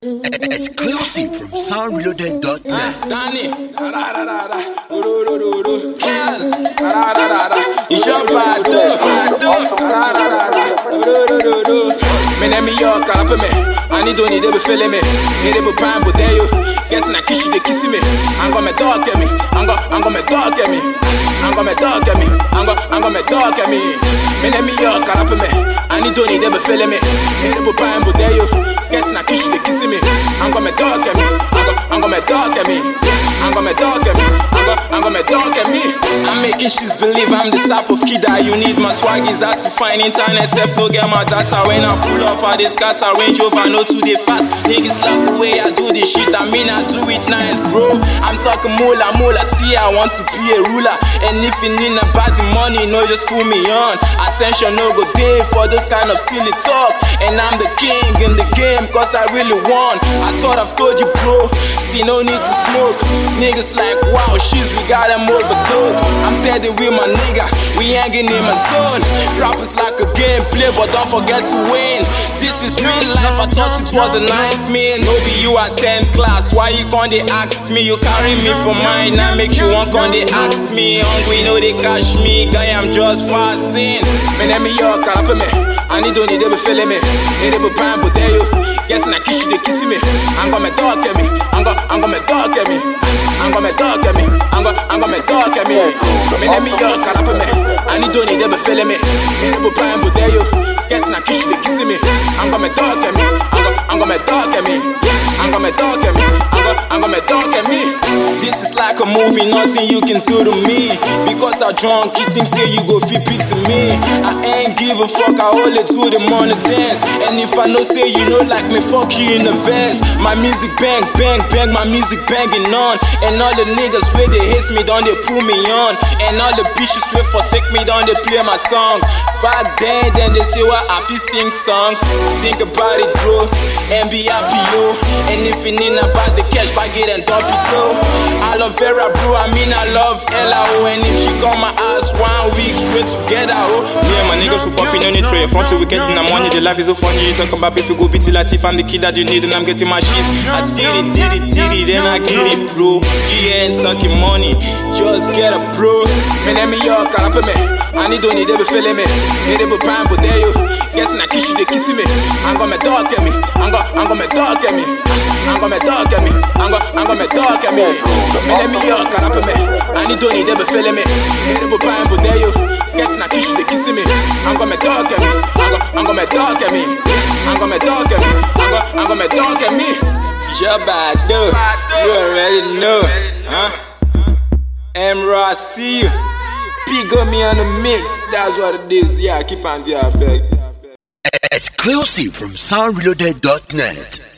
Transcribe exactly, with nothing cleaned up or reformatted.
Exclusive from sound reloaded dot net. Danny, Kaz, it's your bad Me name me yo, call me. I need don't need to be feeling me. Need to be pine, but there you. Guess na kiss you, they kissing me. I'm gonna dog at me. I'm gonna, I'm gonna dog at me. I'm gonna dog at me. I'm gonna, I'm gonna dog at me. Me name me yo, call me. I need don't need to be feeling me. Need to be pine, but there you. Guess na kiss you, they kissing me. I'm gonna dog at me. I'm gonna, I'm gonna dog at me. I'm gonna dog at me. I'm gonna, I'm gonna dog at me. I'm making she's believe I'm the type of kid that you need. My swag is hard to find. Internet F no get my data. When I pull up, I this scatter Range Rover, no too they fast. Niggas love the way I do this shit. I mean I do it nice, bro. I'm talking moolah, moolah. See, I want to be a ruler. And if you need about the money, no, just put me on. Attention, no go day for this kind of silly talk. And I'm the king in the game, cause I really won. I thought I've told you, bro. See, no need to smoke. Niggas like, wow, she's we got them overdose. I'm steady with my nigga, we hanging in my zone. Rap is like a game play, but don't forget to win. This is real life, I thought it was a nightmare. No be you at tenth class, why you can't they ask me? You carry me for mine, I make you want can't they ask me? Hungry, no they catch me, guy I'm just fasting. Me name me yo, call up me. I need don't need to be feeling me. Need to be pine, but there you. Guess na kiss you, they kissing me. I'm gonna dog at me. I'm gonna, I'm gonna dog at me. I'm gonna dog at me. I'm gonna, I'm gonna dog at me. Me name me yo, call up me. I need don't need to be feeling me. Need to be pine, but there you. Guess na kiss you, they kissing me. I'm gonna dog at me. I'm gonna, I'm gonna dog at me. I'm gonna dog at me. I'm gonna, I'm gonna dog at me. This is like a movie, nothing you can do to me. Because I drunk, it him say you go fit pity me. I ain't give a fuck, I only do the money dance. And if I know say you know like me, fuck you in advance. My music bang, bang, bang, my music banging on. And all the niggas where they hate me, don't they pull me on. And all the bitches where forsake me, don't they play my song. Back then, then they say what I feel sing song. Think about it, bro, and be happy, yo. And if you need about the cash, bag it and dump it, yo. I love Vera, bro, I mean I love Ella, oh. And if she come my ass one week straight together, oh. Me and my niggas who popping on it for your front to weekend in the morning. The life is so funny, you talk about if you go beat it like if I'm the kid that you need and I'm getting my shit. I did it, did it, did it, then I get it, bro. You ain't talking money, just get a bro. Me name me yo, call up me. I need don't need to be feeling me. Need to be pine, but there you. Guess na kiss you, they kissing me. I'm gonna dog at me. I'm gonna, I'm gonna dog at me. I'm gonna dog at me. I'm gonna, I'm gonna dog at me. Me name me yo, call up me. I need don't need to be feeling me. Need to be pine, but there you. Guess na kiss you, they kissing me. I'm gonna dog at me. I'm gonna, I'm gonna dog at me. I'm gonna dog at me. I'm gonna, I'm gonna dog at me. Your bad dude, you already know, huh? Emra, I see you. Pick up me on the mix. That's what it is. Yeah, keep on there, I beg. Exclusive from sound reloaded dot net.